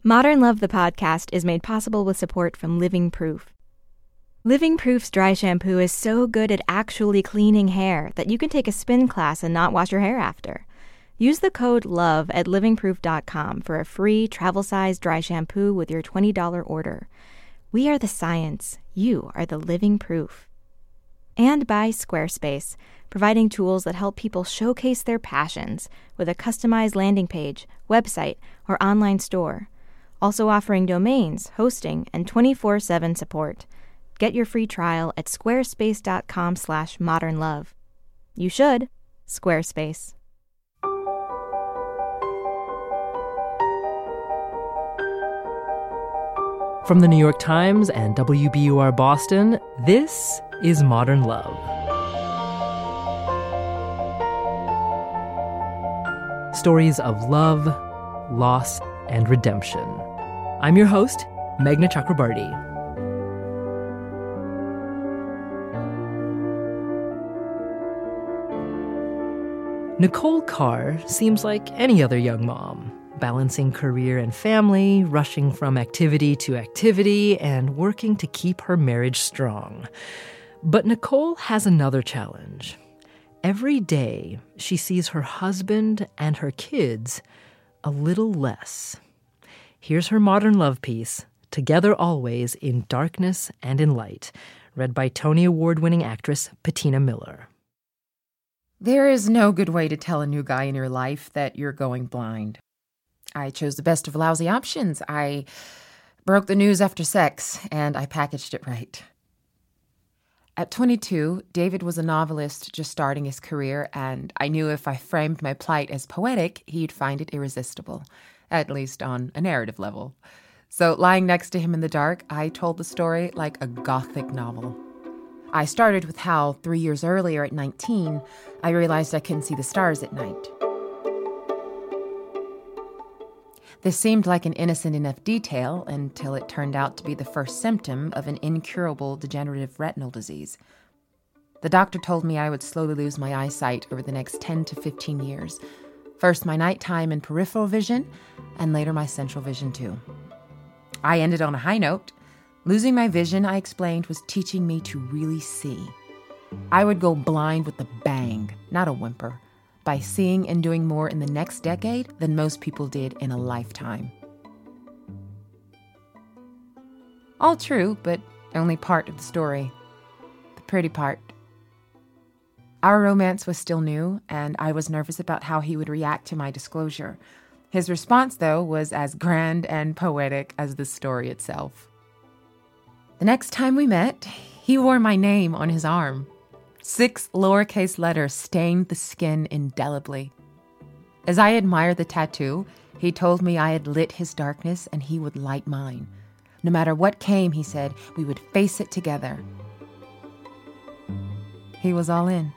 Modern Love, the podcast, is made possible with support from Living Proof. Living Proof's dry shampoo is so good at actually cleaning hair that you can take a spin class and not wash your hair after. Use the code LOVE at livingproof.com for a free travel-size dry shampoo with your $20 order. We are the science. You are the living proof. And by Squarespace, providing tools that help people showcase their passions with a customized landing page, website, or online store. Also offering domains, hosting, and 24/7 support. Get your free trial at squarespace.com/modernlove. You should. Squarespace. From the New York Times and WBUR Boston, this is Modern Love. Stories of love, loss, and redemption. I'm your host, Meghna Chakrabarty. Nicole Carr seems like any other young mom, balancing career and family, rushing from activity to activity, and working to keep her marriage strong. But Nicole has another challenge. Every day, she sees her husband and her kids a little less. Here's her Modern Love piece, Together Always in Darkness and in Light, read by Tony Award-winning actress Patina Miller. There is no good way to tell a new guy in your life that you're going blind. I chose the best of lousy options. I broke the news after sex, and I packaged it right. At 22, David was a novelist just starting his career, and I knew if I framed my plight as poetic, he'd find it irresistible, at least on a narrative level. So lying next to him in the dark, I told the story like a gothic novel. I started with how 3 years earlier at 19, I realized I couldn't see the stars at night. This seemed like an innocent enough detail until it turned out to be the first symptom of an incurable degenerative retinal disease. The doctor told me I would slowly lose my eyesight over the next 10 to 15 years. First my nighttime and peripheral vision, and later my central vision too. I ended on a high note. Losing my vision, I explained, was teaching me to really see. I would go blind with a bang, not a whimper, by seeing and doing more in the next decade than most people did in a lifetime. All true, but only part of the story. The pretty part. Our romance was still new, and I was nervous about how he would react to my disclosure. His response, though, was as grand and poetic as the story itself. The next time we met, he wore my name on his arm. 6 lowercase letters stained the skin indelibly. As I admired the tattoo, he told me I had lit his darkness and he would light mine. No matter what came, he said, we would face it together. He was all in.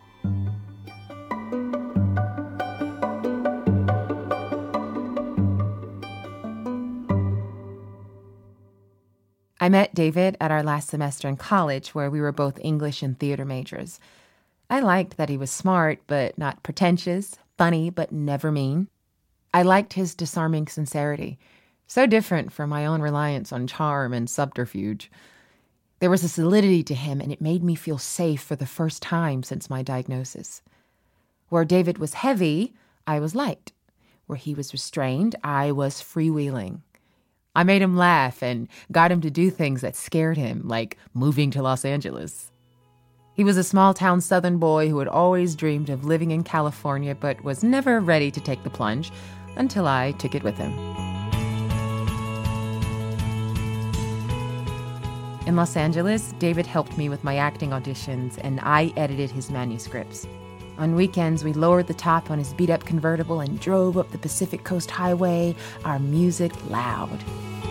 I met David at our last semester in college, where we were both English and theater majors. I liked that he was smart, but not pretentious, funny, but never mean. I liked his disarming sincerity, so different from my own reliance on charm and subterfuge. There was a solidity to him, and it made me feel safe for the first time since my diagnosis. Where David was heavy, I was light. Where he was restrained, I was freewheeling. I made him laugh and got him to do things that scared him, like moving to Los Angeles. He was a small-town Southern boy who had always dreamed of living in California but was never ready to take the plunge until I took it with him. In Los Angeles, David helped me with my acting auditions, and I edited his manuscripts. On weekends, we lowered the top on his beat-up convertible and drove up the Pacific Coast Highway, our music loud.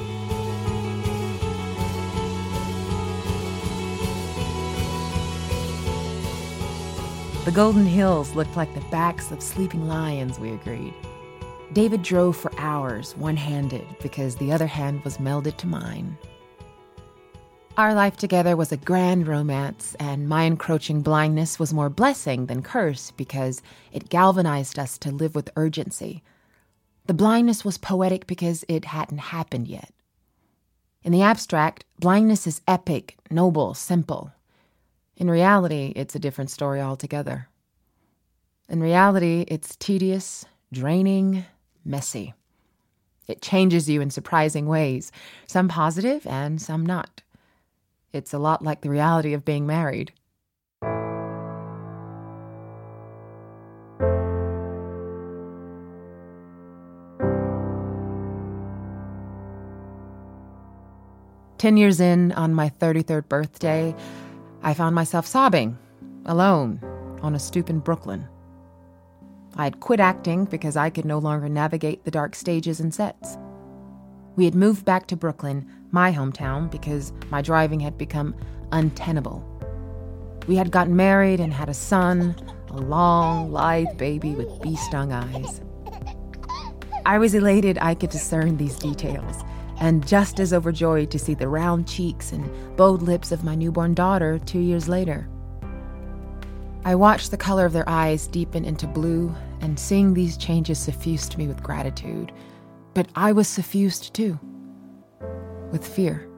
The Golden Hills looked like the backs of sleeping lions, we agreed. David drove for hours, one-handed, because the other hand was melded to mine. Our life together was a grand romance, and my encroaching blindness was more blessing than curse because it galvanized us to live with urgency. The blindness was poetic because it hadn't happened yet. In the abstract, blindness is epic, noble, simple. In reality, it's a different story altogether. In reality, it's tedious, draining, messy. It changes you in surprising ways, some positive and some not. It's a lot like the reality of being married. "10 years in, on my 33rd birthday, I found myself sobbing, alone, on a stoop in Brooklyn. I had quit acting because I could no longer navigate the dark stages and sets. We had moved back to Brooklyn, my hometown, because my driving had become untenable. We had gotten married and had a son, a long, lithe baby with bee-stung eyes. I was elated I could discern these details, and just as overjoyed to see the round cheeks and bowed lips of my newborn daughter 2 years later. I watched the color of their eyes deepen into blue, and seeing these changes suffused me with gratitude. But I was suffused too, with fear.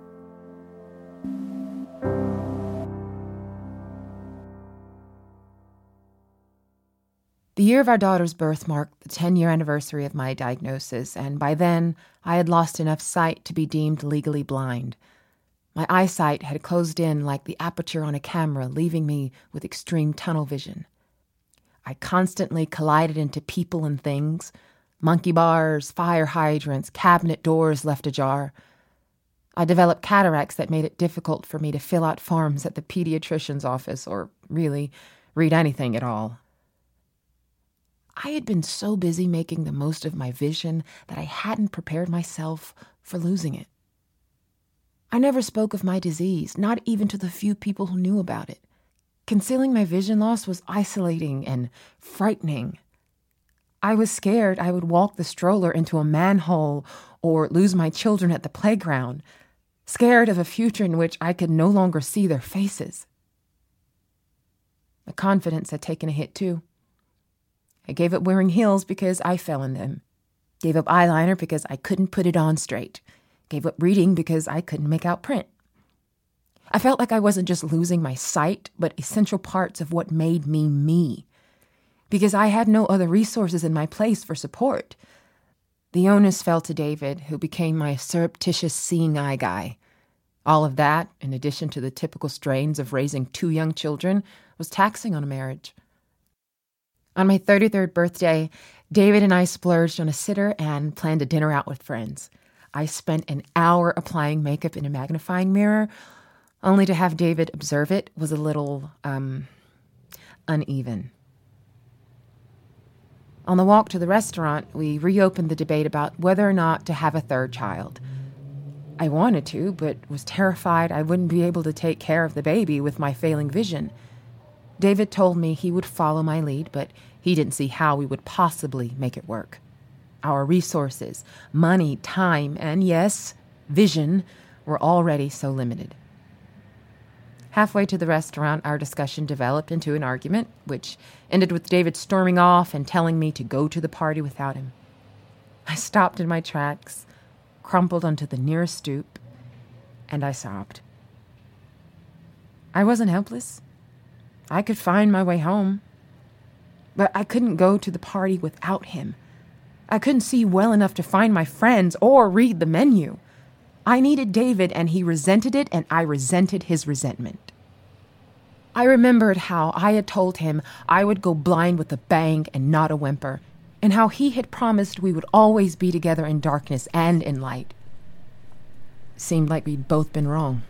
The year of our daughter's birth marked the 10-year anniversary of my diagnosis, and by then I had lost enough sight to be deemed legally blind. My eyesight had closed in like the aperture on a camera, leaving me with extreme tunnel vision. I constantly collided into people and things, monkey bars, fire hydrants, cabinet doors left ajar. I developed cataracts that made it difficult for me to fill out forms at the pediatrician's office or, really, read anything at all. I had been so busy making the most of my vision that I hadn't prepared myself for losing it. I never spoke of my disease, not even to the few people who knew about it. Concealing my vision loss was isolating and frightening. I was scared I would walk the stroller into a manhole or lose my children at the playground, scared of a future in which I could no longer see their faces. My confidence had taken a hit too. I gave up wearing heels because I fell in them. Gave up eyeliner because I couldn't put it on straight. Gave up reading because I couldn't make out print. I felt like I wasn't just losing my sight, but essential parts of what made me me. Because I had no other resources in my place for support. The onus fell to David, who became my surreptitious seeing eye guy. All of that, in addition to the typical strains of raising 2 young children, was taxing on a marriage. On my 33rd birthday, David and I splurged on a sitter and planned a dinner out with friends. I spent an hour applying makeup in a magnifying mirror, only to have David observe it was a little, uneven. On the walk to the restaurant, we reopened the debate about whether or not to have a 3rd child. I wanted to, but was terrified I wouldn't be able to take care of the baby with my failing vision. David told me he would follow my lead, but he didn't see how we would possibly make it work. Our resources, money, time, and yes, vision were already so limited. Halfway to the restaurant, our discussion developed into an argument, which ended with David storming off and telling me to go to the party without him. I stopped in my tracks, crumpled onto the nearest stoop, and I sobbed. I wasn't helpless. I could find my way home. But I couldn't go to the party without him. I couldn't see well enough to find my friends or read the menu. I needed David, and he resented it, and I resented his resentment. I remembered how I had told him I would go blind with a bang and not a whimper, and how he had promised we would always be together in darkness and in light. It seemed like we'd both been wrong.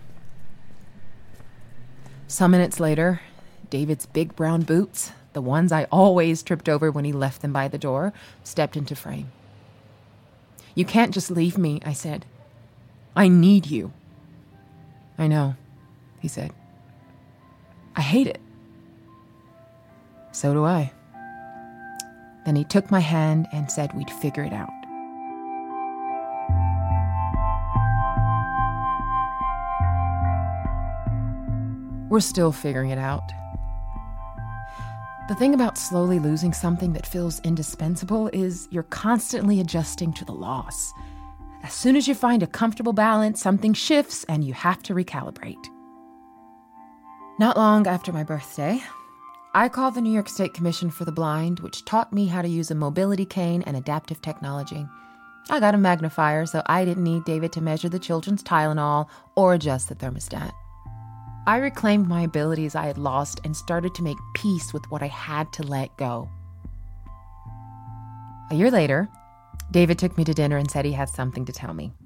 Some minutes later, David's big brown boots, the ones I always tripped over when he left them by the door, stepped into frame. "You can't just leave me," I said. "I need you." "I know," he said. "I hate it." "So do I." Then he took my hand and said we'd figure it out. We're still figuring it out. The thing about slowly losing something that feels indispensable is you're constantly adjusting to the loss. As soon as you find a comfortable balance, something shifts and you have to recalibrate. Not long after my birthday, I called the New York State Commission for the Blind, which taught me how to use a mobility cane and adaptive technology. I got a magnifier, so I didn't need David to measure the children's Tylenol or adjust the thermostat. I reclaimed my abilities I had lost and started to make peace with what I had to let go. A year later, David took me to dinner and said he had something to tell me.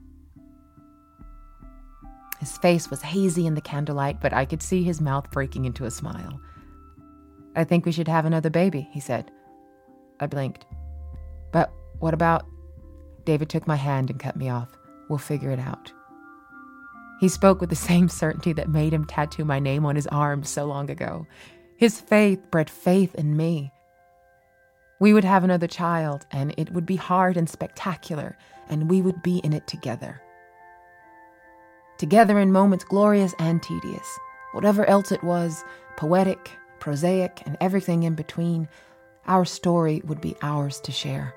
His face was hazy in the candlelight, but I could see his mouth breaking into a smile. "I think we should have another baby," he said. I blinked. "But what about..." David took my hand and cut me off. "We'll figure it out." He spoke with the same certainty that made him tattoo my name on his arm so long ago. His faith bred faith in me. We would have another child, and it would be hard and spectacular, and we would be in it together. Together in moments glorious and tedious. Whatever else it was, poetic, prosaic, and everything in between, our story would be ours to share.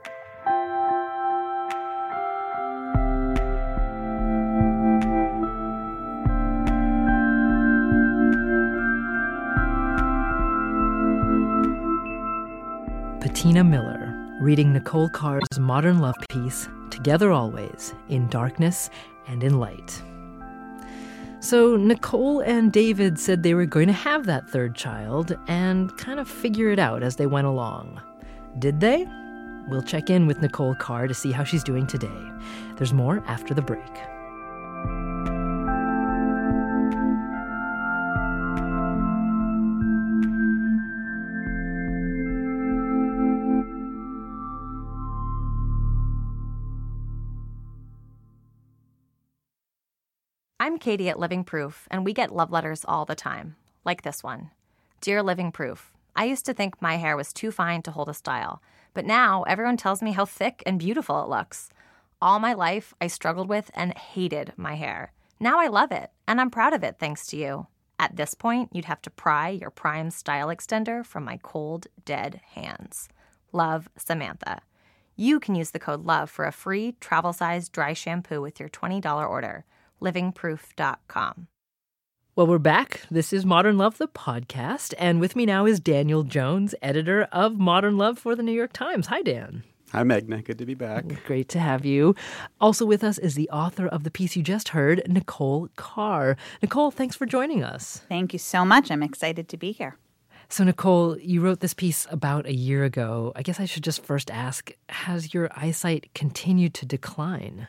Patina Miller, reading Nicole Carr's modern love piece, Together Always, in Darkness and in Light. So Nicole and David said they were going to have that third child and kind of figure it out as they went along. Did they? We'll check in with Nicole Carr to see how she's doing today. There's more after the break. I'm Katie at Living Proof, and we get love letters all the time, like this one. Dear Living Proof, I used to think my hair was too fine to hold a style, but now everyone tells me how thick and beautiful it looks. All my life, I struggled with and hated my hair. Now I love it, and I'm proud of it thanks to you. At this point, you'd have to pry your Prime Style Extender from my cold, dead hands. Love, Samantha. You can use the code LOVE for a free travel-sized dry shampoo with your $20 order. livingproof.com. Well, we're back. This is Modern Love, the podcast. And with me now is Daniel Jones, editor of Modern Love for the New York Times. Hi, Dan. Hi, Meghna. Good to be back. Great to have you. Also with us is the author of the piece you just heard, Nicole Carr. Nicole, thanks for joining us. Thank you so much. I'm excited to be here. So, Nicole, you wrote this piece about a year ago. I guess I should just first ask, has your eyesight continued to decline?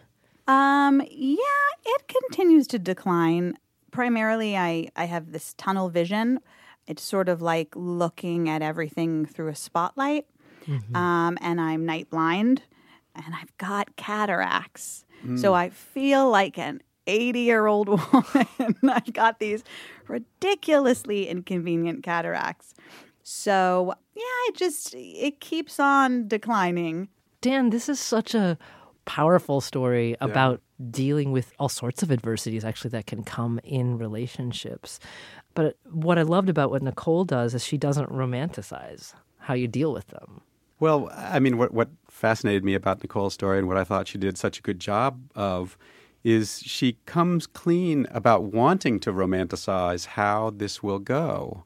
Yeah, it continues to decline. Primarily, I have this tunnel vision. It's sort of like looking at everything through a spotlight. Mm-hmm. And I'm night blind, and I've got cataracts. So I feel like an 80-year-old woman. I've got these ridiculously inconvenient cataracts. So, yeah, it keeps on declining. Dan, this is such a powerful story about dealing with all sorts of adversities, actually, that can come in relationships. But what I loved about what Nicole does is she doesn't romanticize how you deal with them. Well, I mean, what fascinated me about Nicole's story and what I thought she did such a good job of is she comes clean about wanting to romanticize how this will go.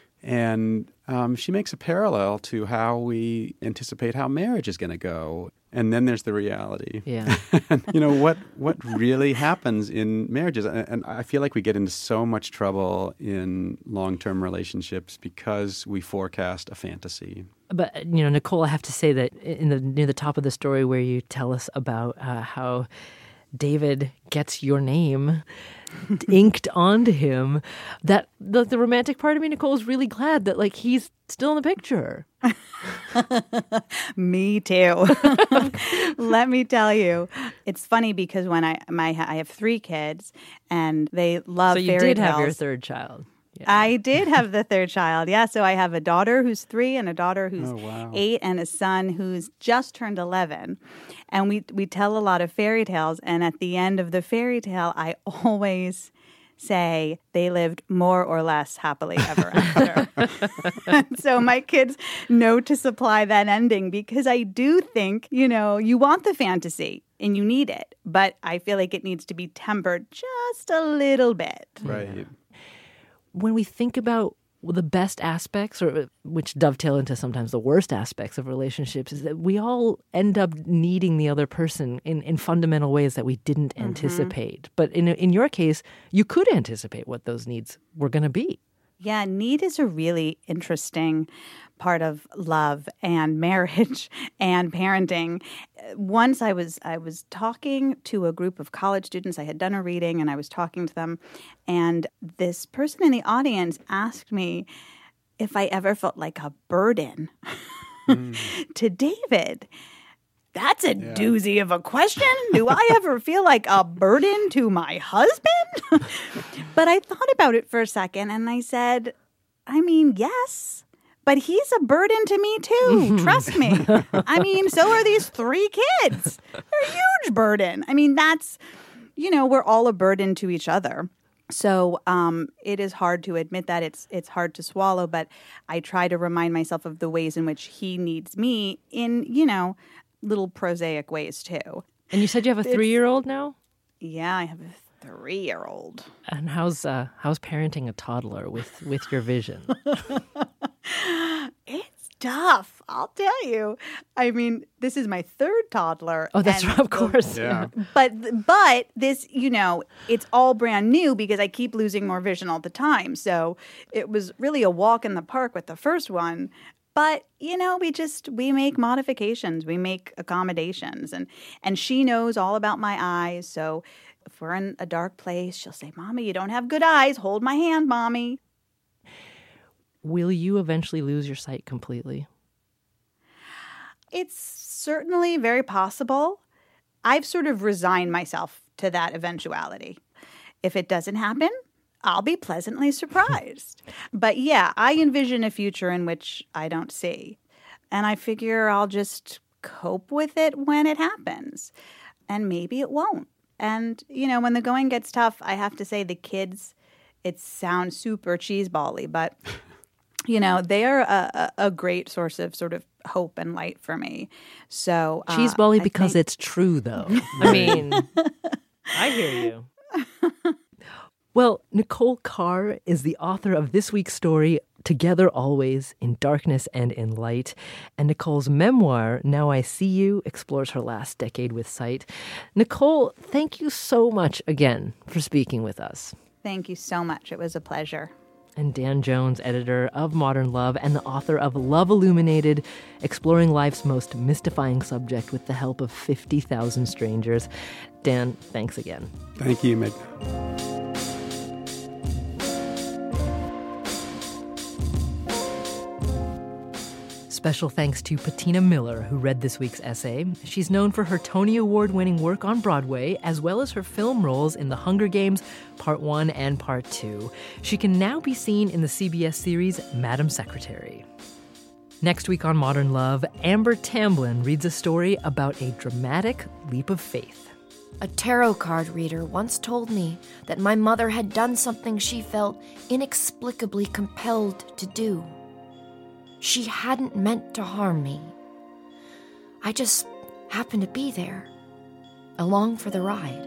And she makes a parallel to how we anticipate how marriage is going to go. And then there's the reality. Yeah. You know, what really happens in marriages. And I feel like we get into so much trouble in long-term relationships because we forecast a fantasy. But, you know, Nicole, I have to say that near the top of the story where you tell us about how David gets your name inked onto him, that the romantic part of me, Nicole, is really glad that, like, he's still in the picture. Me too. Let me tell you, it's funny because when I have 3 kids and they love fairy tales. So you did have your third child. Yeah. I did have the third child. Yeah. So I have a daughter who's 3 and a daughter who's 8 and a son who's just turned 11. And we tell a lot of fairy tales. And at the end of the fairy tale, I always say they lived more or less happily ever after. So my kids know to supply that ending because I do think, you want the fantasy and you need it, but I feel like it needs to be tempered just a little bit. Right. When we think about the best aspects, or which dovetail into sometimes the worst aspects of relationships, is that we all end up needing the other person in fundamental ways that we didn't anticipate. But in your case, you could anticipate what those needs were going to be. Yeah, need is a really interesting part of love and marriage and parenting. Once I was talking to a group of college students. I had done a reading and I was talking to them, and this person in the audience asked me if I ever felt like a burden to David. That's a doozy of a question. Do I ever feel like a burden to my husband? But I thought about it for a second and I said, yes, but he's a burden to me too. Trust me. So are these 3 kids. They're a huge burden. That's, we're all a burden to each other. So it is hard to admit that. It's hard to swallow, but I try to remind myself of the ways in which he needs me in, little prosaic ways too. And you said you have a 3-year-old now? Yeah, I have a 3-year-old. And how's parenting a toddler with your vision? It's tough, I'll tell you. This is my 3rd toddler. Oh, that's right, of course. Yeah. But this, it's all brand new because I keep losing more vision all the time. So it was really a walk in the park with the first one. But, we make modifications, we make accommodations, and she knows all about my eyes. So if we're in a dark place, she'll say, Mommy, you don't have good eyes. Hold my hand, Mommy. Will you eventually lose your sight completely? It's certainly very possible. I've sort of resigned myself to that eventuality. If it doesn't happen, I'll be pleasantly surprised. But yeah, I envision a future in which I don't see. And I figure I'll just cope with it when it happens. And maybe it won't. And, when the going gets tough, I have to say the kids, it sounds super cheeseball-y, but, they are a great source of sort of hope and light for me. So cheeseball-y because it's true, though. I hear you. Well, Nicole Carr is the author of this week's story, Together Always, in Darkness and in Light. And Nicole's memoir, Now I See You, explores her last decade with sight. Nicole, thank you so much again for speaking with us. Thank you so much. It was a pleasure. And Dan Jones, editor of Modern Love and the author of Love Illuminated, exploring life's most mystifying subject with the help of 50,000 strangers. Dan, thanks again. Thank you, Meghna. Special thanks to Patina Miller, who read this week's essay. She's known for her Tony Award-winning work on Broadway, as well as her film roles in The Hunger Games, Part 1 and Part 2. She can now be seen in the CBS series Madam Secretary. Next week on Modern Love, Amber Tamblyn reads a story about a dramatic leap of faith. A tarot card reader once told me that my mother had done something she felt inexplicably compelled to do. She hadn't meant to harm me. I just happened to be there, along for the ride.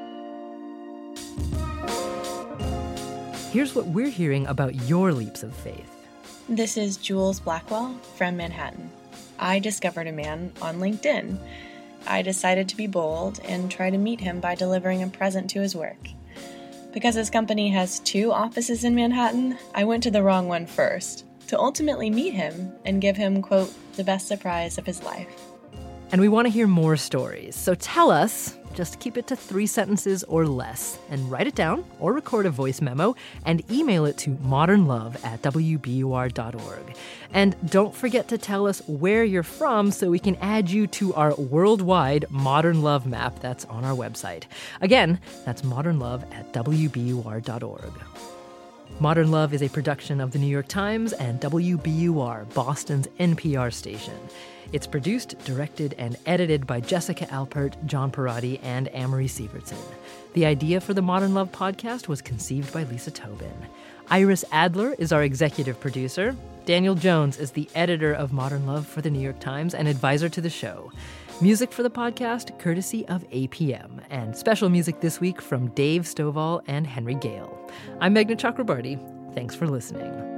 Here's what we're hearing about your leaps of faith. This is Jules Blackwell from Manhattan. I discovered a man on LinkedIn. I decided to be bold and try to meet him by delivering a present to his work. Because his company has 2 offices in Manhattan, I went to the wrong one first, to ultimately meet him and give him, quote, the best surprise of his life. And we want to hear more stories, so tell us, just keep it to 3 sentences or less, and write it down or record a voice memo and email it to modernlove@wbur.org. And don't forget to tell us where you're from so we can add you to our worldwide Modern Love map that's on our website. Again, that's modernlove@wbur.org. Modern Love is a production of The New York Times and WBUR, Boston's NPR station. It's produced, directed, and edited by Jessica Alpert, John Perotti, and Amory Sievertson. The idea for the Modern Love podcast was conceived by Lisa Tobin. Iris Adler is our executive producer. Daniel Jones is the editor of Modern Love for The New York Times and advisor to the show. Music for the podcast, courtesy of APM. And special music this week from Dave Stovall and Henry Gale. I'm Meghna Chakrabarti. Thanks for listening.